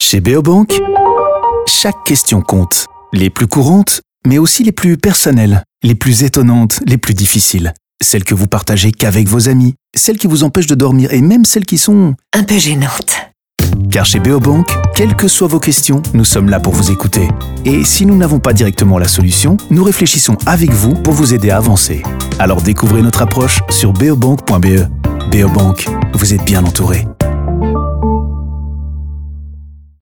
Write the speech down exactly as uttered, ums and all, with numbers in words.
Chez Beobank, chaque question compte. Les plus courantes, mais aussi les plus personnelles, les plus étonnantes, les plus difficiles. Celles que vous partagez qu'avec vos amis, celles qui vous empêchent de dormir et même celles qui sont un peu gênantes. Car chez Beobank, quelles que soient vos questions, nous sommes là pour vous écouter. Et si nous n'avons pas directement la solution, nous réfléchissons avec vous pour vous aider à avancer. Alors découvrez notre approche sur beobank point b e. Beobank, vous êtes bien entouré.